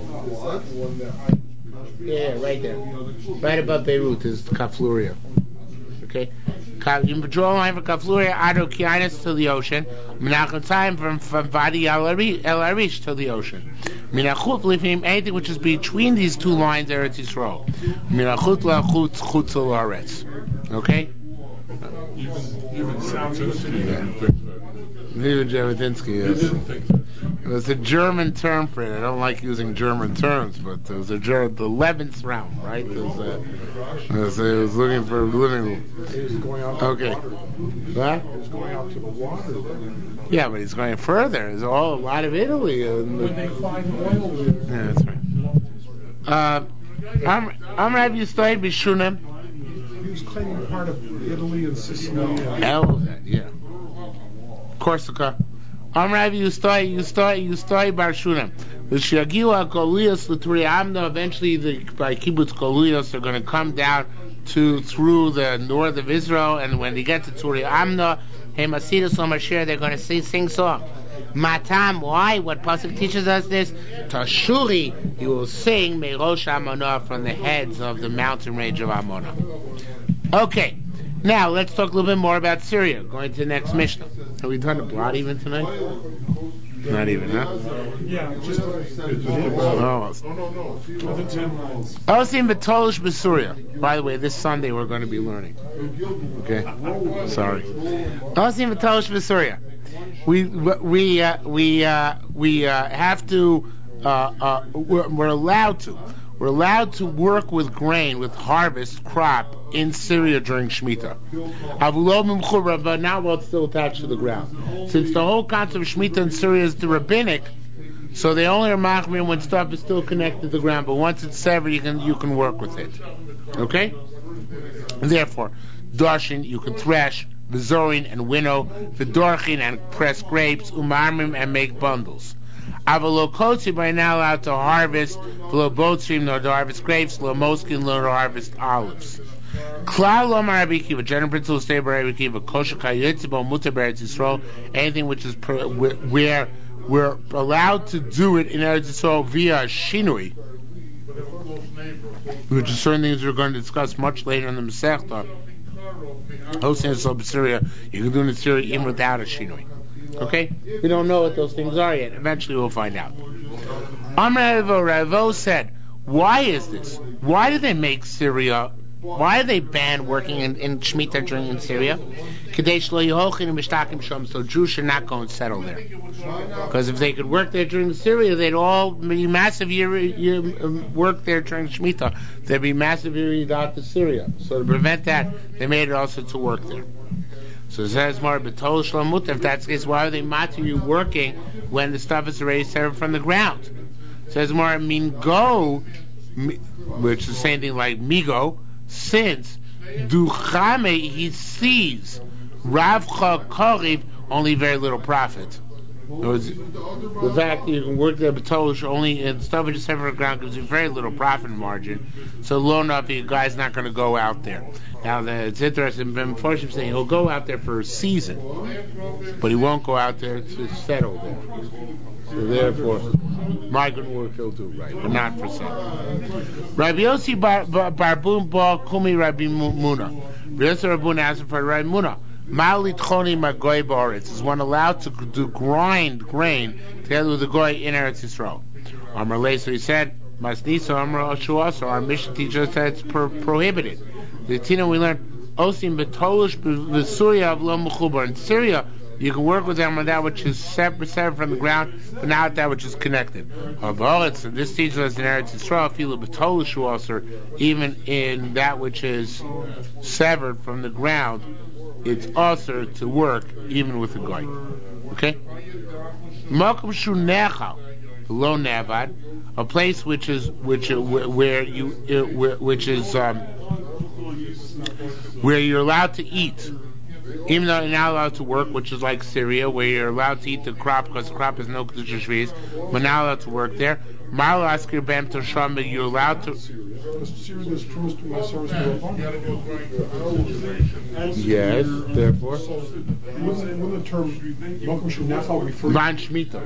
Yeah, right there. Right above Beirut is Kafluria. Okay? You draw a line from Kafluria, Ado Kianis to the ocean. Menachem time from, from Vadi El Arish to the ocean. Minachut Lifim, anything which is between these two lines, Eretz Yisrael. Minachut Lachut Chutz La'aretz. Okay? Even, even Jabotinsky. Even Jabotinsky, yes. It was a German term for it. I don't like using German terms, but it was a Ger- the eleventh round, right? It was, uh, it was, it was looking for a living room. He was going out to Okay. the water. What? He was going out to the water. Then. Yeah, but he's going further. There's all a lot of Italy. And When they find oil there. yeah, that's right. Uh, I'm I'm Rabbi Yisrael Bishunim. He was claiming part of Italy and Sicily. And Hell, yeah. Corsica. I'm Rabbi Yisrael Yisrael Yisrael Barshunim. The Shiagiwa Goliyos L'Turi Amna. Eventually, the by Kibbutz Goliyos are going to come down to through the north of Israel, and when they get to Turi Amna, hey Masidus L'Masher, they're going to sing, sing song. Matam, why? What Pasuk teaches us this? Tashuri, you will sing Merosh Amonah from the heads of the mountain range of Amonah. Okay, now let's talk a little bit more about Syria. Going to the next Mishnah. Have we done a blot even tonight? Not even, huh? Yeah, just Oh, the ten lines. Osim B'Tolish B'Suria. By the way, this Sunday we're going to be learning. Okay, sorry. Osim B'Tolish B'Suria. We we uh, we uh, we uh, have to. Uh, uh, we're, we're allowed to. We're allowed to work with grain, with harvest crop in Syria during Shemitah. But not while it's still attached to the ground. Since the whole concept of Shemitah in Syria is the rabbinic, so they only are machmir when stuff is still connected to the ground. But once it's severed, you can you can work with it. Okay. Therefore, darshin you can thresh, vizorin and winnow, vidorchin and press grapes, umarmim and make bundles. Avalokotsi by now allowed to harvest lo botrim nor to harvest grapes, lo moskin nor to harvest olives. Klal lo Rabbi Akiva, general principle stay by Rabbi Akiva, kosher kayetzibo mutar beretz Yisrael, anything which is per, where we're allowed to do it in Eretz Yisrael via shinui, which is certain things we're going to discuss much later in the Masechta. Hosting Yisrael Syria, you can do it in Syria even without a shinui. Okay? We don't know what those things are yet. Eventually we'll find out. Amar Ravo, Ravo said, why is this? Why do they make Syria, why do they ban working in, in Shemitah during in Syria? So Jews should not go and settle there. Because if they could work there during Syria, they'd all be massive year, year, um, work there during Shemitah. There'd be massive Yeridah to Syria. So to prevent that, they made it also to work there. So it says more, B'tol Shlamut, if that's the case, why are they matter you working when the stuff is already severed from the ground? It says more, Mingo, which is the same thing like Migo, since Duchame, he sees Ravcha Koriv, only very little profit. In other words, the fact that you can work there, B'tolish, only and stuff is severed from the ground gives you very little profit margin. So low enough, the guy's not going to go out there. Now, the, it's interesting, Ben Forshim saying he'll go out there for a season, but he won't go out there to settle there. So therefore, migrant work he'll do, right, but not for settle. Rabbi Yossi Barbun Ba Kumi Rabbi Muna. Rabbi Yossi Barbun asked for Rabbi Muna. Mali Tchoni Magoy Baritz. Is one allowed to do grind grain together with the goy in Eretz Yisrael? Amar Lei, so he said, Masnisa Amar Ashuasa. Our mission teacher said it's pro- prohibited. The Tina we learned Osim Betolush B'Suria of Lo Mechubar. In Syria, you can work with them on that which is separate, separate from the ground, but not that which is connected. Havaretz, and this teaches us in Eretz Yisrael, Filu Betolush also, even in that which is severed from the ground, it's also to work even with a guy. Okay? Makom Shu Nechal, Lo Nevad, a place which is which uh, where you uh, where, which is um, where you're allowed to eat, even though you're not allowed to work, which is like Syria, where you're allowed to eat the crop because the crop is no kedusha shvius, but not allowed to work there. You're allowed to Serious trumas to my service to Yes, therefore. So, wouldn't the term Malkum Shunachal refer Van Shemitah.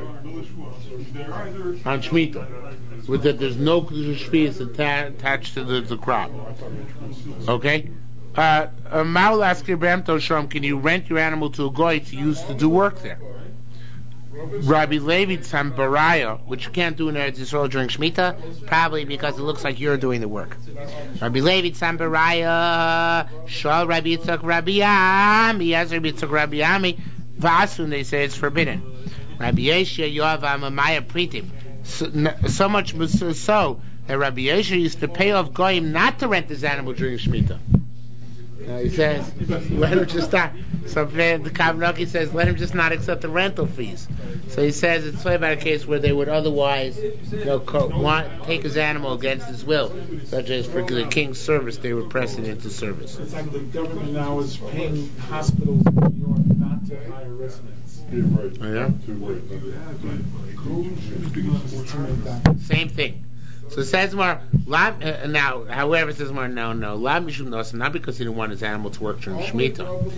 On Shemitah. With that there's no Shvius attached to the, the crop. Okay? Uh, Maul Askir Bemto Shom, can you rent your animal to a goy to use to do work there? Rabbi Levi Tzambaraya, which you can't do in Eretz Yisrael during Shemitah, probably because it looks like you're doing the work. Rabbi Levi Tzambaraya, Shal Rabbi Yitzchak Rabbi Ami, yes, Rabbi Yitzchak Rabbi Ami, Vasun, they say it's forbidden. Rabbi Yeshua Yoav Amamaya Pritim. So, so much so that Rabbi Yeshua used to pay off goyim not to rent his animal during Shemitah. Uh, he says, let him just stop. So the Kavnaki says, let him just not accept the rental fees. So he says it's talking about a case where they would otherwise, you know, co- want take his animal against his will, such as for the king's service, they would press it into service. It's like the government now is paying hospitals in New York not to hire residents. Yeah, right. Oh, yeah? Same thing. So it says more, uh, now, however, it says more, no, no, not because he didn't want his animal to work during Shemitah.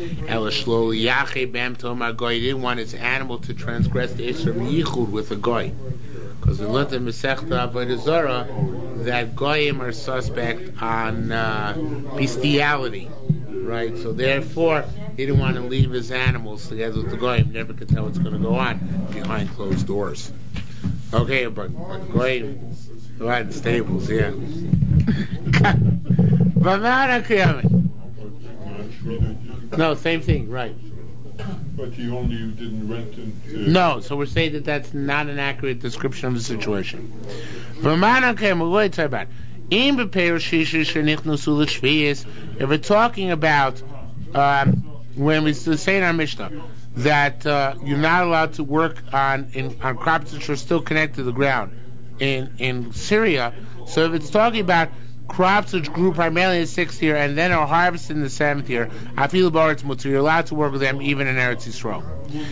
He didn't want his animal to transgress the Isser Yichud with a goy. Because we learned in Masechta Avodah Zarah that goyim are suspect on uh, bestiality. Right? So therefore, he didn't want to leave his animals together with the goyim. Never could tell what's going to go on behind closed doors. Okay, but, but goyim... Right, in stables, yeah. No, same thing, right. But you only you didn't rent it. Uh, no, so we're saying that that's not an accurate description of the situation. If we're talking about um, when we say in our Mishnah that uh, you're not allowed to work on in, on crops which are still connected to the ground in in Syria, so if it's talking about crops which grew primarily in the sixth year and then are harvested in the seventh year, afilu b'aretz mutar, you're allowed to work with them even in Eretz Yisrael.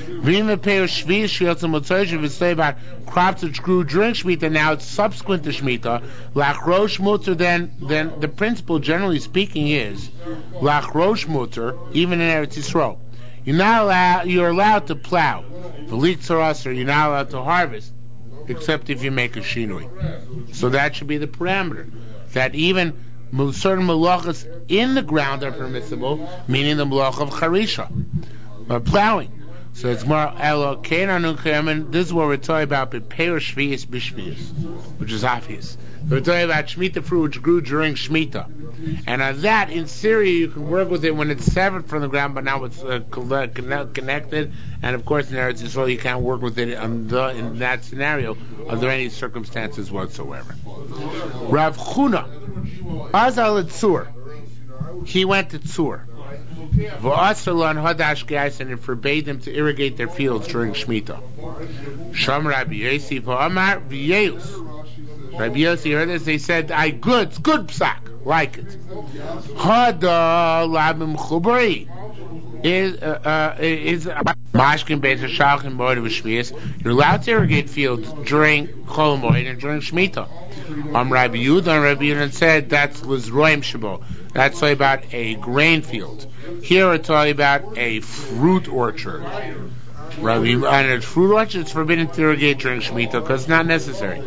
If it's say about crops which grew during Shemitah, now it's subsequent to Shemitah, lachrosh mutar, then then the principle, generally speaking, is lachrosh mutar even in Eretz Yisrael. You're not allowed. You're allowed to plow. V'litzarasar, you're not allowed to harvest, except if you make a shinui. So that should be the parameter. That even certain malachas in the ground are permissible, meaning the malach of charisha, or plowing. So it's more elokein. This is what we're talking about, bepeir shvius b'shvius, which is obvious. We're talking about Shemitah fruit which grew during Shemitah. And on that, in Syria, you can work with it when it's severed from the ground, but now it's uh, connected. And of course, in Eretz Yisrael, you can't work with it in, the, in that scenario under any circumstances whatsoever. Rav Chuna, Azal Tzur, he went to Tzur. V'asrlan hadash geis, and it forbade them to irrigate their fields during Shemitah. Sham Rabbi Yossi v'amar v'yeus. Rabbi Yossi heard this. They said, "I good, it's good psak, like it." Hada labim chubari is uh, is mashkin beis hashalchin moed v'shvius. You're allowed to irrigate fields during Chol Moed and during Shemitah. Um, Rabbi Yehuda, Rabbi Yehuda said that was roim shabo. That's talking about a grain field. Here we're talking about a fruit orchard. Rabbi, and a fruit orchard is forbidden to irrigate during Shemitah because it's not necessary.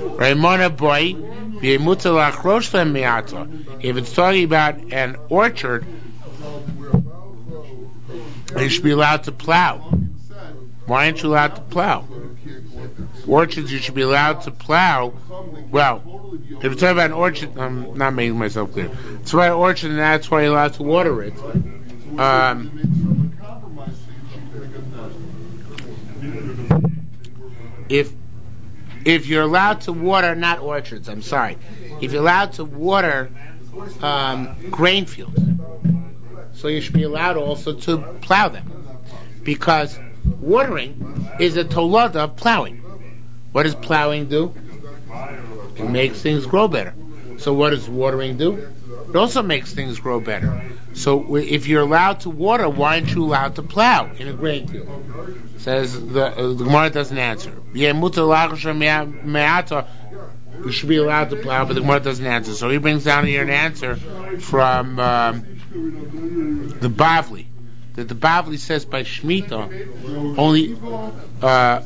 If it's talking about an orchard, you should be allowed to plow. Why aren't you allowed to plow? Orchards, you should be allowed to plow. Well, if it's talking about an orchard, I'm not making myself clear. It's about an orchard, and that's why you're allowed to water it. Um, if if you're allowed to water, not orchards, I'm sorry. If you're allowed to water um, grain fields, so you should be allowed also to plow them, because watering is a tolada of plowing. What does plowing do? It makes things grow better. So what does watering do? It also makes things grow better. So if you're allowed to water, why aren't you allowed to plow in a grain field? Says the, uh, the Gemara doesn't answer. you should be allowed to plow, but the Gemara doesn't answer. So he brings down here an answer from um, the Bavli, that the Bavli says by Shemitah only uh,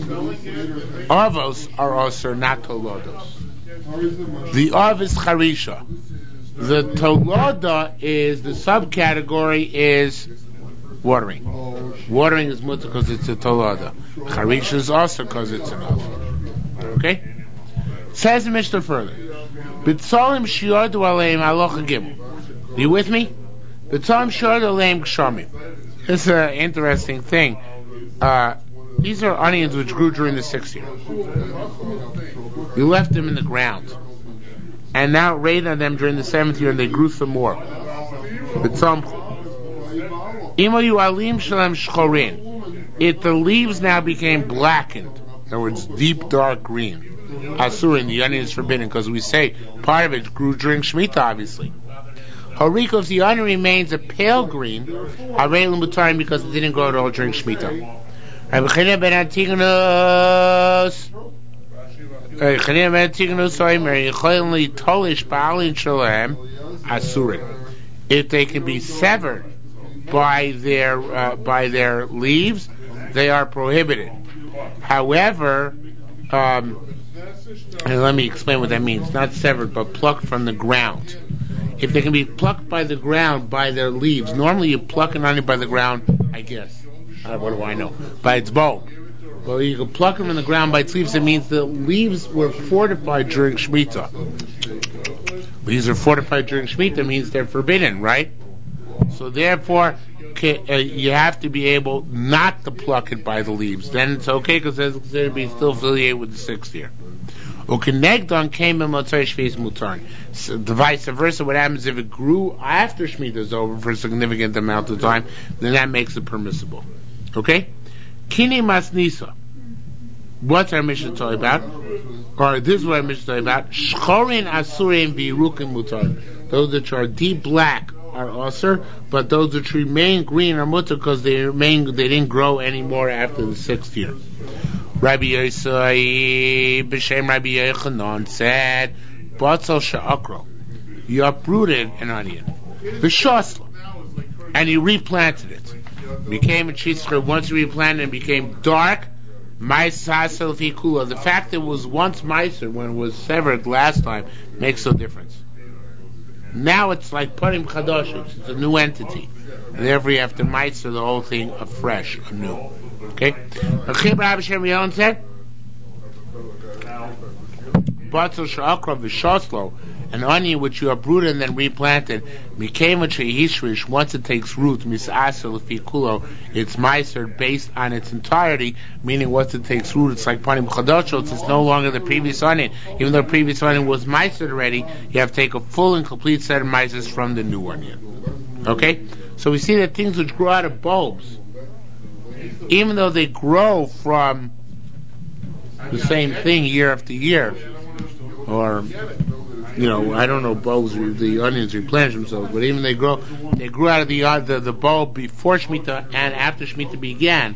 Arvos are also not Tolodos. The Arv is Charisha. The Toloda is, the subcategory is watering. Watering is mutter because it's a Toloda. Charisha is also because it's an Arv. Okay? Says the Mishnah further. B'tzolim shiordu aleim alocha gimel. Are you with me? B'tzolim shiordu aleim gshamim. This is an interesting thing. Uh, these are onions which grew during the sixth year. You left them in the ground. And now it rained on them during the seventh year and they grew some more. B'tzom. Imo yu'alim shalem shchorin. If the leaves now became blackened, in other words, deep dark green, Asurin, the onion is forbidden because we say part of it grew during Shemitah, obviously. Hariko, if the onion remains a pale green, Harei l'mutarim because it didn't grow at all during Shemitah. Rabbi Chanina ben Antigonus, Rabbi Chanina ben Antigonus, Omer Yicholim li'tolish ba'alin shalahem Asurin. If they can be severed by their uh, by their leaves, they are prohibited. However, um, and let me explain what that means. Not severed, but plucked from the ground. If they can be plucked by the ground by their leaves, normally you pluck an onion by the ground, I guess. Uh, what do I know? By its bulb. Well, you can pluck them from the ground by its leaves. It means the leaves were fortified during Shemitah. Leaves are fortified during Shemitah means they're forbidden, right? So therefore, uh, you have to be able not to pluck it by the leaves. Then it's okay because it's considered to be still affiliated with the sixth year. Ukenegdon came in Motzei Shvius Mutar. So the vice versa, what happens if it grew after Shemitah is over for a significant amount of time, then that makes it permissible. Okay? Kini Masnisa. What's our mission talking about? Or this is what our mission talking about. Shchorin Asurin Birukim Mutar. Those that are deep black are usher, but those that remain green are mutar because they remain they didn't grow anymore after the sixth year. Rabbi Yosai b'shem Rabbi Yochanan said, "Batzal she'akro, you uprooted an onion, b'shasla, and you replanted it. Became a chitzcher. Once you replanted it, became dark. Ma'asel fikula. The fact that it was once meiser when it was severed last time makes no difference. Now it's like parim chadashos. It's a new entity, and therefore you have to meiser the whole thing afresh, anew." Okay? Rabbi Shem Yohan said, Batzal she'akra v'shaslo, an onion which you uprooted and then replanted, became a she'hishrish, once it takes root, mis'asel fikulo, it's meiser based on its entirety, meaning once it takes root, it's like panim chadashos, it's no longer the previous onion. Even though the previous onion was meiser already, you have to take a full and complete set of meisers from the new onion. Okay? So we see that things which grow out of bulbs, even though they grow from the same thing year after year, or, you know, I don't know, bulbs, the onions replenish themselves, but even they grow, they grew out of the uh, the, the bulb before Shemitah and after Shemitah began.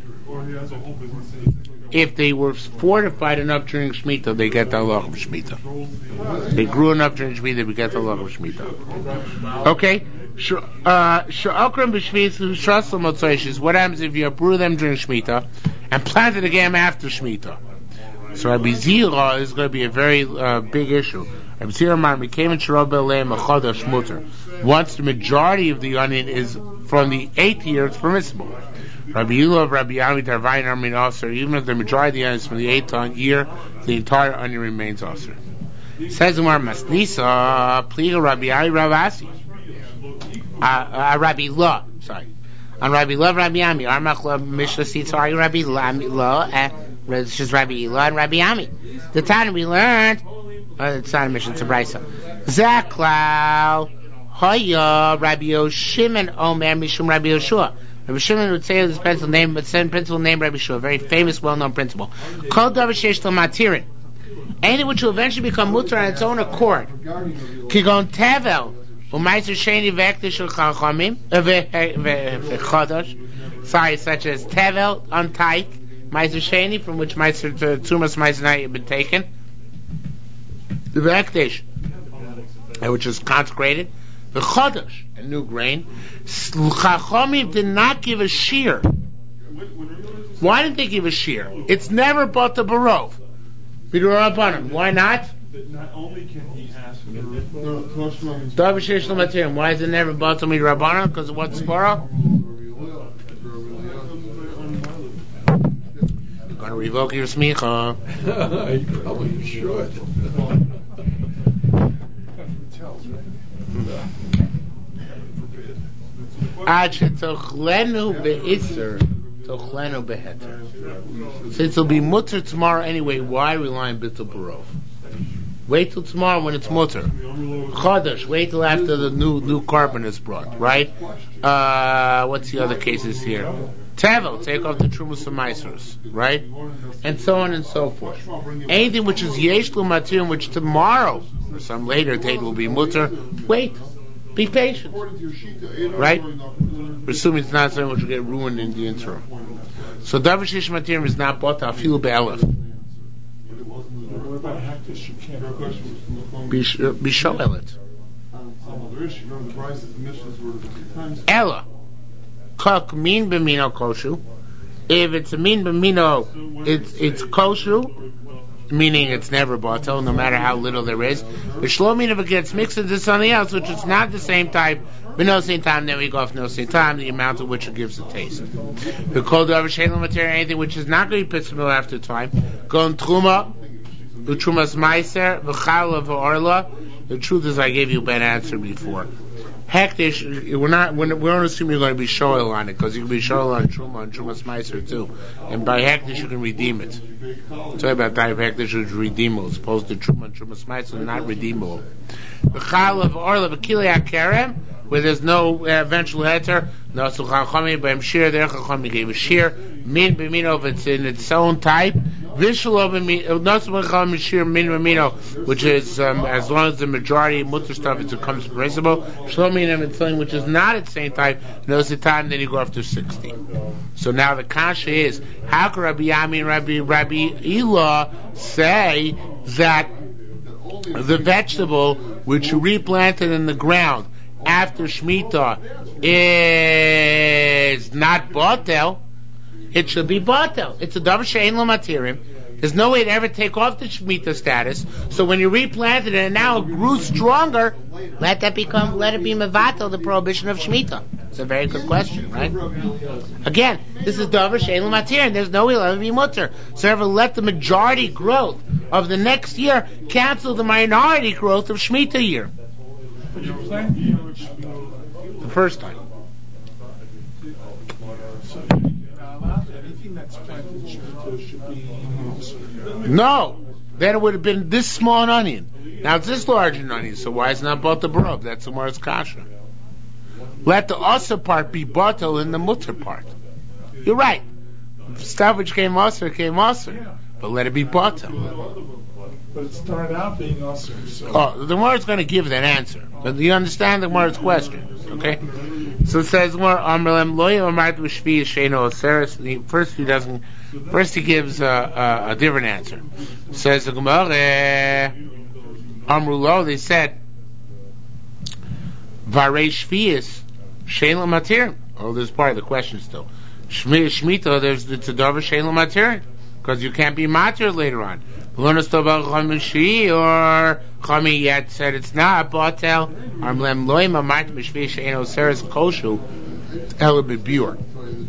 If they were fortified enough during Shemitah, they get the halach of Shemitah. They grew enough during Shemitah, we get the halach of Shemitah. Okay? Sha'akram b'shvius v'shasel motzei. What happens if you uproot them during Shemitah and plant it again after Shemitah? So Rabbi Zira is going to be a very uh, big issue. Rabbi Zira man became a shrob b'leim a chadash mutter. Once the majority of the onion is from the eighth year, it's permissible. Rabbi Yula, Rabbi Ami, Tarvayin, Armin, Aser. Even if the majority of the onion is from the eighth year, the entire onion remains Aser. Says Umar Masnisa, Pliga Rabbi Ami, Ravasi. Uh, uh, Rabbi La, sorry. On Rabbi La, Rabbi Ami. Armach Mishnah seats are Rabbi La, and it's just Rabbi La and Rabbi Ami. The time we learned, uh, it's not a Mishnah, it's a Brisa. Zaklau, Hoya, Rabbi Yoshimon, Omer, Mishum, Rabbi Yoshua. Rabbi Shimon would say this principal name, but same principal name Rabbi Shua, a very famous, well-known principle. Kol davar sheish lo matirin, anything which will eventually become mutar on its own accord. Kigon tevel u'maiser sheni v'ektish l'chachamim v'chadash. Sorry, such as tevel untight, maiser sheni from which maiser tumas maiser night have been taken. the Vekdesh, which is consecrated, the Chodesh, a new grain. Chachamim did not give a shear. Why didn't they give a shear? It's never bought the barov. Why not? Not only can he ask for Why is it never bought to me Rabbanan? Because of what Spara? You're going to revoke your smicha. You probably should. Ad shetochlenu be'itzer, tochlenu beheter. Since it'll be mutter tomorrow anyway, why rely on bittul barov? Wait till tomorrow when it's mutter. Chodesh, wait till after the new new carbon is brought, right? Uh, what's the other cases here? Tevel, take off the trumas and maasros, right? And so on and so forth. Anything which is yesh l'matir, which tomorrow or some later date will be mutter, wait. Be patient, right? We're assuming it's not something which will get ruined in the interim. So davar sheish matirim is not bought afilu be'elef. What about hektish? You can't. Bishoel it. Ella, kok min b'mino koshu. If it's a min b'mino, it's it's koshu, meaning it's never batel, no matter how little there is. But shlomim if it gets mixed into something else, which is not the same type, but no same time, then we go off no same time, the amount of which it gives a taste. The cold over shayla material, anything which is not going to be pitsmil after time, go in truma, utrumas meiser, v'chala v'orla. The truth is, I gave you a bad answer before. Hektish, we're not, we're, we don't assume you're going to be shoel on it, because you can be shoel on truma and trumas meiser too. And by hektish you can redeem it. Tell you about that, hektish is redeemable, as opposed to truma and trumas meiser, not redeemable. V'chala v'orla v'kili hakerem, where there's no uh, eventual heter, no so chachamim b'hem shir, there chachamim gave a shir, min b'mino, if it's in its own type, vishalo b'mino, not so chachamim shir, min b'mino, which is, um, as long as the majority of mutter stuff is becomes permissible, shlomim if it's something which is not its same type, no the time, then you go after sixty. So now the kasha is, how can Rabbi Yami and Rabbi, Rabbi Elah say that the vegetable which you replanted in the ground after Shemitah is not batel, it should be batel. It's a davar she'ein lo matirim. There's no way to ever take off the Shemitah status. So when you replanted it and now it grew stronger, let that become, let it be mevatel, the prohibition of Shemitah. It's a very good question, right? Again, this is davar she'ein lo matirim. There's no way to let it be mutter. So ever let the majority growth of the next year cancel the minority growth of Shemitah year. The first time. No, then it would have been this small an onion. Now it's this large an onion, so why is it not bought the barov? That's the Gemara's kasha. Let the asa part be batel in the mutter part. You're right. Stuff which came asa came asa, but let it be batel. But it started out being awesome. So. Oh, the Gemara is going to give that answer. But you understand the Gemara's question, okay? So it says, first he doesn't, first he gives a, a, a different answer. It says the Gemara, Amrulo, they said, Varei Shvius, Shein L'Matir. Oh, there's part of the question still. Shemitah, there's the Tzadavar Shein L'Matir, because you can't be matir later on. Or Chami yet said it's not batel. Armlem loy mamart mishvi she'eno seres koshu ela bebur.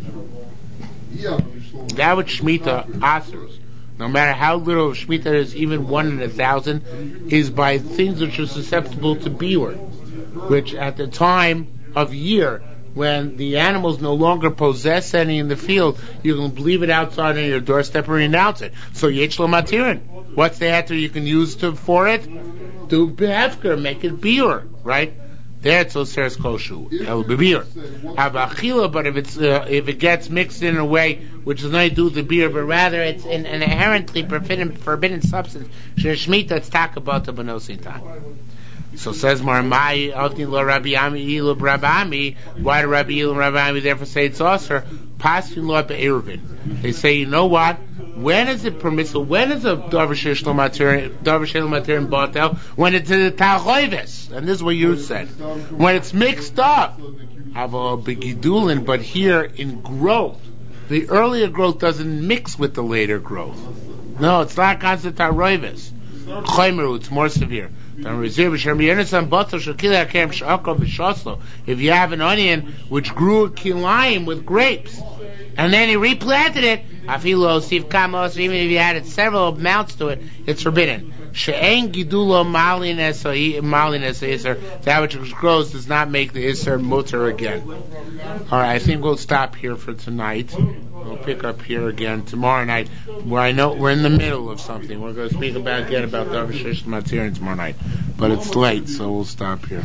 That which Shemitah asers, no matter how little of Shemitah is, even one in a thousand, is by things which are susceptible to biur, which at the time of year, when the animals no longer possess any in the field, you can leave it outside on your doorstep and renounce it. So yechlo matirin. What's the heter you can use to for it? Do behefker, make it biur, right? There it's oseres koshu el bebir. Abachila, but if it's uh, if it gets mixed in a way which is not do with the beer, but rather it's an, an inherently forbidden forbidden substance. Shemita it's takabata benosintan. So says Maramai, Avni lo Rabbi Ami, Ilo Rabbi Ami. Why do Rabbi Ilo Rabbi Ami therefore say it's Osir? Passing law be'eruvin. They say, you know what? When is it permissible? When is a davar shel matir davar shel matir in batel? When it's in the tachoives, and this is what you said. When it's mixed up, have a begidulin, but here in growth, the earlier growth doesn't mix with the later growth. No, it's not constant tachoives. Chaymeru, it's more severe. If you have an onion which grew a kilayim with grapes, and then he replanted it, even if you added several amounts to it, it's forbidden. That which grows does not make the iser mutter again. Alright, I think we'll stop here for tonight. We'll pick up here again tomorrow night, where I know we're in the middle of something. We're going to speak about again about the Avishaish Matir tomorrow night, but it's late, so we'll stop here.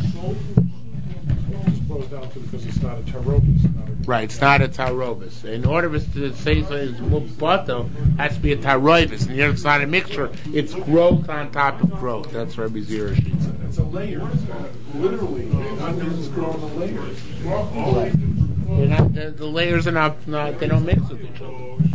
Down to because it's not a tarobis. Right, it's not a tarobis. In order for us to say something is mubato, it has to be a tarobis. And here it's not a mixture, it's growth on top of growth. That's Rabbi Zira Sheet said. It's a layer. Literally, onions grow in layers. Right. They're not, the, the layers are not, not, they don't mix with each other.